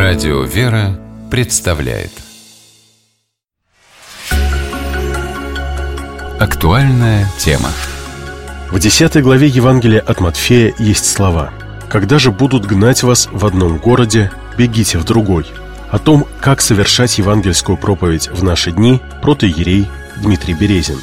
Радио «Вера» представляет актуальная тема. В 10 главе Евангелия от Матфея есть слова: «Когда же будут гнать вас в одном городе, бегите в другой». О том, как совершать евангельскую проповедь в наши дни, протоиерей Дмитрий Березин.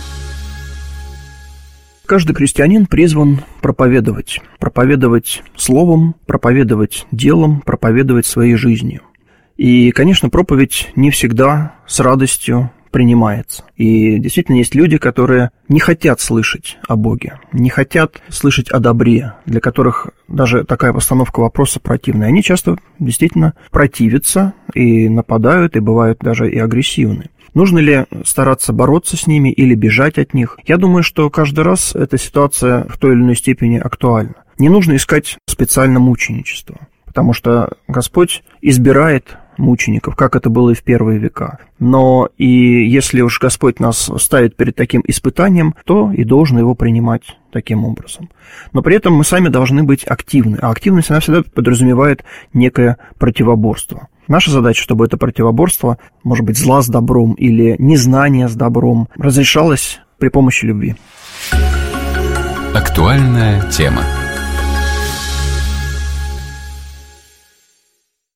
Каждый христианин призван проповедовать. Проповедовать словом, проповедовать делом, проповедовать своей жизнью. И, конечно, проповедь не всегда с радостью принимается. И действительно есть люди, которые не хотят слышать о Боге, не хотят слышать о добре, для которых даже такая постановка вопроса противная. Они часто действительно противятся и нападают, и бывают даже и агрессивны. Нужно ли стараться бороться с ними или бежать от них? Я думаю, что каждый раз эта ситуация в той или иной степени актуальна. Не нужно искать специально мученичество, потому что Господь избирает мучеников, как это было и в первые века. Но и если уж Господь нас ставит перед таким испытанием, то и должен его принимать таким образом. Но при этом мы сами должны быть активны, а активность, она всегда подразумевает некое противоборство. Наша задача, чтобы это противоборство, может быть, зла с добром или незнание с добром, разрешалось при помощи любви. Актуальная тема.